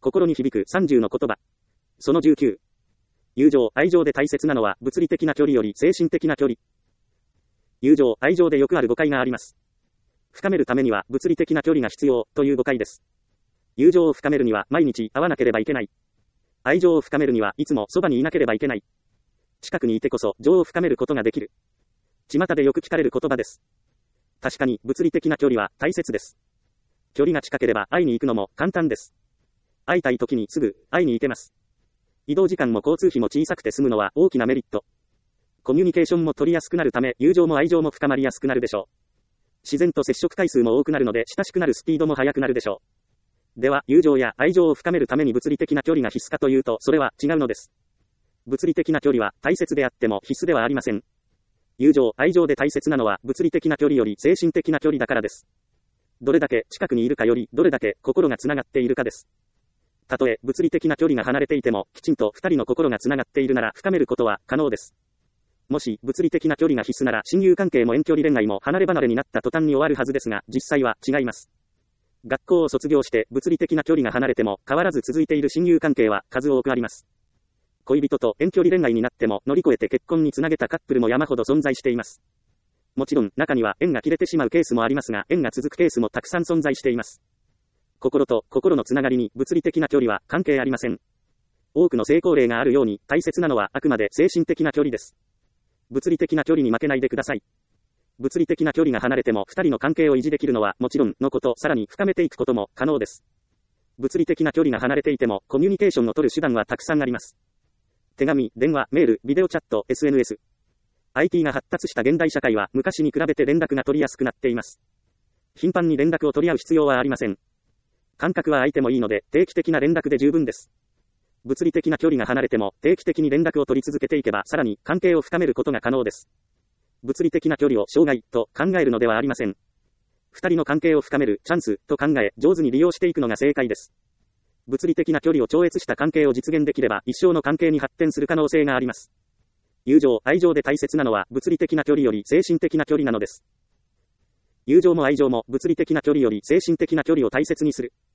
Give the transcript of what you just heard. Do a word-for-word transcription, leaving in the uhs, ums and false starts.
心に響くさんじゅうの言葉。そのじゅうきゅう。友情、愛情で大切なのは物理的な距離より精神的な距離。友情、愛情でよくある誤解があります。深めるためには物理的な距離が必要という誤解です。友情を深めるには毎日会わなければいけない。愛情を深めるにはいつもそばにいなければいけない。近くにいてこそ情を深めることができる。巷でよく聞かれる言葉です。確かに物理的な距離は大切です。距離が近ければ会いに行くのも簡単です。会いたい時にすぐ会いに行けます。移動時間も交通費も小さくて済むのは大きなメリット。コミュニケーションも取りやすくなるため友情も愛情も深まりやすくなるでしょう。自然と接触回数も多くなるので親しくなるスピードも速くなるでしょう。では友情や愛情を深めるために物理的な距離が必須かというとそれは違うのです。物理的な距離は大切であっても必須ではありません。友情、愛情で大切なのは物理的な距離より精神的な距離だからです。どれだけ近くにいるかよりどれだけ心がつながっているかです。たとえ物理的な距離が離れていてもきちんと二人の心がつながっているなら深めることは可能です。もし物理的な距離が必須なら親友関係も遠距離恋愛も離れ離れになった途端に終わるはずですが実際は違います。学校を卒業して物理的な距離が離れても変わらず続いている親友関係は数多くあります。恋人と遠距離恋愛になっても乗り越えて結婚につなげたカップルも山ほど存在しています。もちろん中には縁が切れてしまうケースもありますが縁が続くケースもたくさん存在しています。心と心のつながりに物理的な距離は関係ありません。多くの成功例があるように大切なのはあくまで精神的な距離です。物理的な距離に負けないでください。物理的な距離が離れても二人の関係を維持できるのはもちろんのこと、さらに深めていくことも可能です。物理的な距離が離れていてもコミュニケーションを取る手段はたくさんあります。手紙、電話、メール、ビデオチャット、エスエヌエス。アイティー が発達した現代社会は昔に比べて連絡が取りやすくなっています。頻繁に連絡を取り合う必要はありません。間隔は空いてもいいので定期的な連絡で十分です。物理的な距離が離れても定期的に連絡を取り続けていけばさらに関係を深めることが可能です。物理的な距離を障害と考えるのではありません。二人の関係を深めるチャンスと考え上手に利用していくのが正解です。物理的な距離を超越した関係を実現できれば一生の関係に発展する可能性があります。友情、愛情で大切なのは物理的な距離より精神的な距離なのです。友情も愛情も物理的な距離より精神的な距離を大切にする。